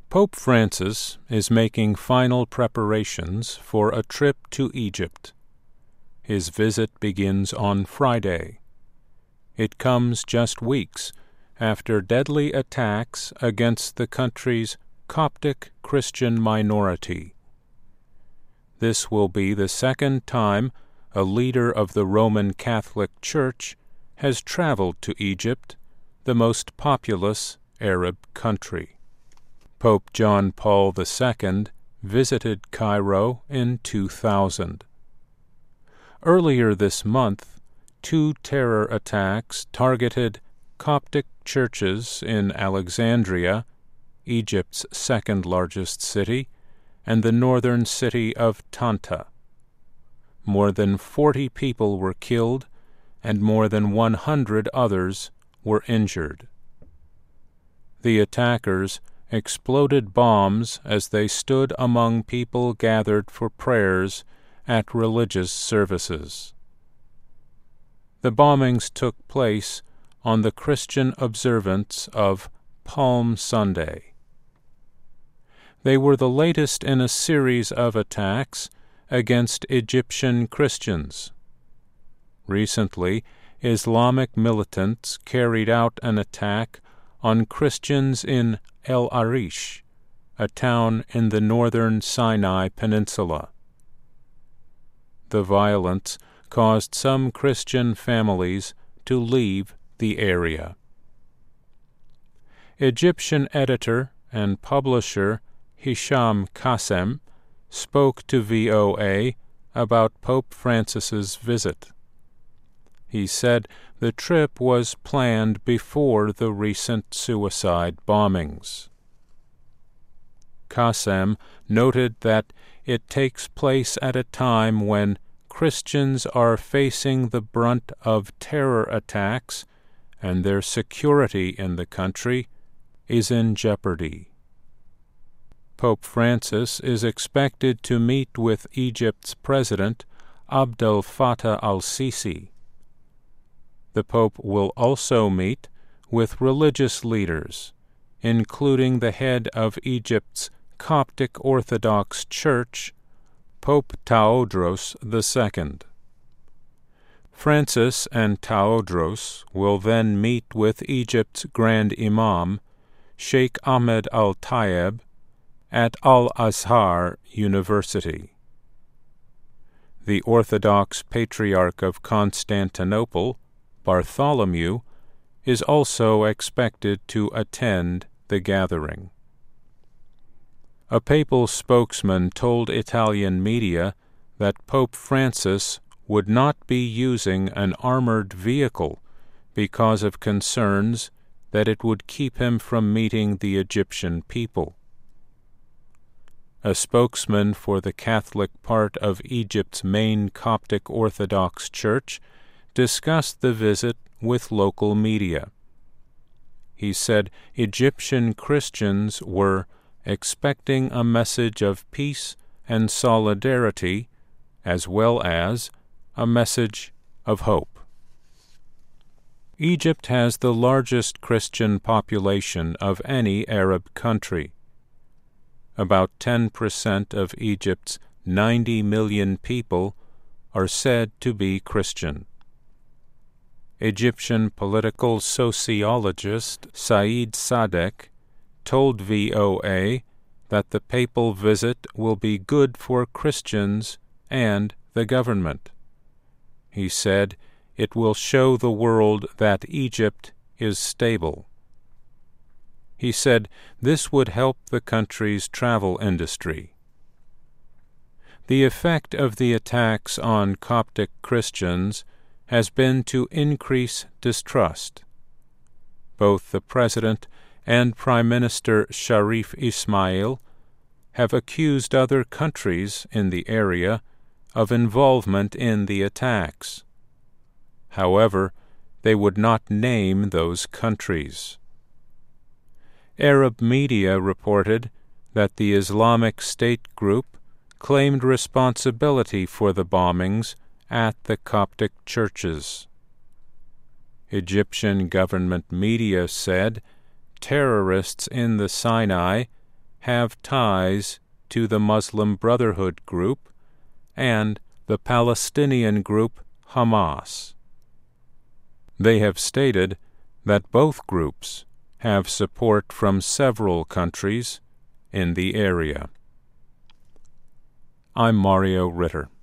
Pope Francis is making final preparations for a trip to Egypt. His visit begins on Friday. It comes just weeks after deadly attacks against the country's Coptic Christian minority. This will be the second time a leader of the Roman Catholic Church has traveled to Egypt, the most populous Arab country. Pope John Paul II visited Cairo in 2000. Earlier this month, 2 terror attacks targeted Coptic churches in Alexandria, Egypt's second-largest city, and the northern city of Tanta. More than 40 people were killed, and more than 100 others were injured. The attackers exploded bombs as they stood among people gathered for prayers at religious services. The bombings took place on the Christian observance of Palm Sunday. They were the latest in a series of attacks against Egyptian Christians. Recently, Islamic militants carried out an attack on Christians in El Arish, a town in the northern Sinai Peninsula. The violence caused some Christian families to leave the area. Egyptian editor and publisher Hisham Qassem spoke to VOA about Pope Francis's visit. He said the trip was planned before the recent suicide bombings. Qassem noted that it takes place at a time when Christians are facing the brunt of terror attacks and their security in the country is in jeopardy. Pope Francis is expected to meet with Egypt's President Abdel Fattah al-Sisi. The Pope will also meet with religious leaders, including the head of Egypt's Coptic Orthodox Church, Pope Tawadros II. Francis and Tawadros will then meet with Egypt's Grand Imam, Sheikh Ahmed al-Tayeb, at Al-Azhar University. The Orthodox Patriarch of Constantinople, Bartholomew, is also expected to attend the gathering. A papal spokesman told Italian media that Pope Francis would not be using an armored vehicle because of concerns that it would keep him from meeting the Egyptian people. A spokesman for the Catholic part of Egypt's main Coptic Orthodox Church discussed the visit with local media. He said Egyptian Christians were expecting a message of peace and solidarity, as well as a message of hope. Egypt has the largest Christian population of any Arab country. About 10% of Egypt's 90 million people are said to be Christian. Egyptian political sociologist Said Sadek told VOA that the papal visit will be good for Christians and the government. He said it will show the world that Egypt is stable. He said this would help the country's travel industry. The effect of the attacks on Coptic Christians has been to increase distrust. Both the President and Prime Minister Sharif Ismail have accused other countries in the area of involvement in the attacks. However, they would not name those countries. Arab media reported that the Islamic State group claimed responsibility for the bombings at the Coptic churches. Egyptian government media said terrorists in the Sinai have ties to the Muslim Brotherhood group and the Palestinian group Hamas. They have stated that both groups have support from several countries in the area. I'm Mario Ritter.